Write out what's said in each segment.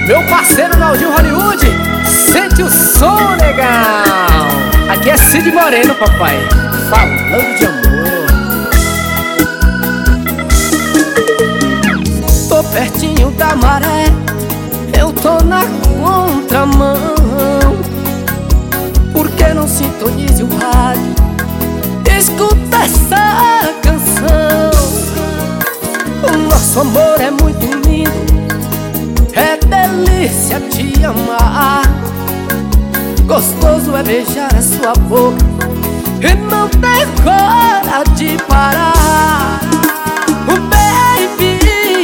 Meu parceiro Naldinho Hollywood, sente o som, legal. Aqui é Cid Moreno, papai, falando de amor. Tô pertinho da maré, eu tô na contramão. Por que não sintonize o rádio? Escuta essa canção. O nosso amor é muito lindo, é delícia te amar. Gostoso é beijar a sua boca e não ter coragem de parar. Baby,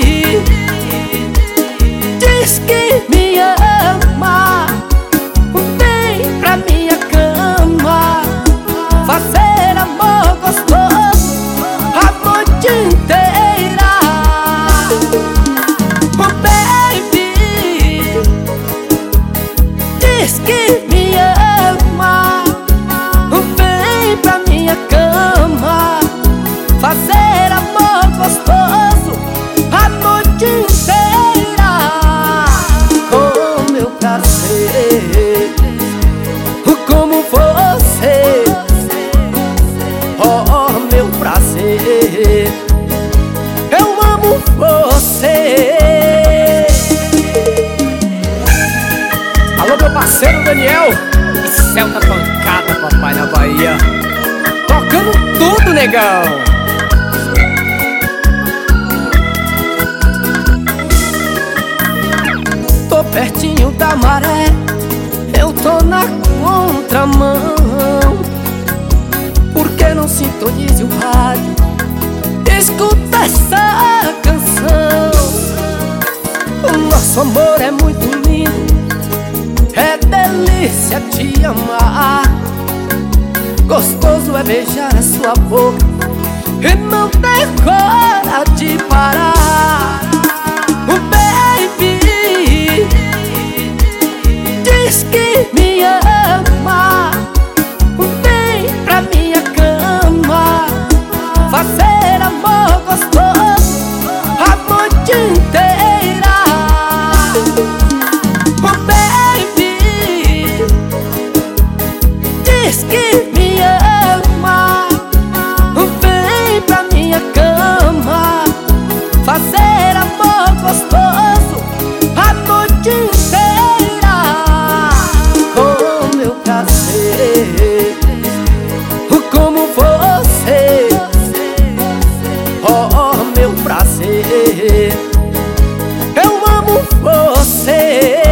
diz que me ama, vem pra minha cama, fazer amor gostoso a noite inteira. Diz que me ama, vem pra minha cama, fazer amor gostoso a noite inteira. Com meu prazer, como você, oh meu prazer, eu amo você. Alô, meu parceiro Daniel, e Celta Pancada, papai, na Bahia, tocando tudo, negão. Tô pertinho da maré, eu tô na contramão. Por que não sintonize o rádio? Escuta essa canção. O nosso amor é muito lindo, é delícia te amar. Gostoso é beijar a sua boca e não ter coragem de parar. Baby, diz que me ama, vem pra minha cama, fazer amor gostoso a noite inteira. Diz que me ama, vem pra minha cama, fazer amor gostoso a noite inteira. Com meu prazer, como você, oh meu prazer, eu amo você.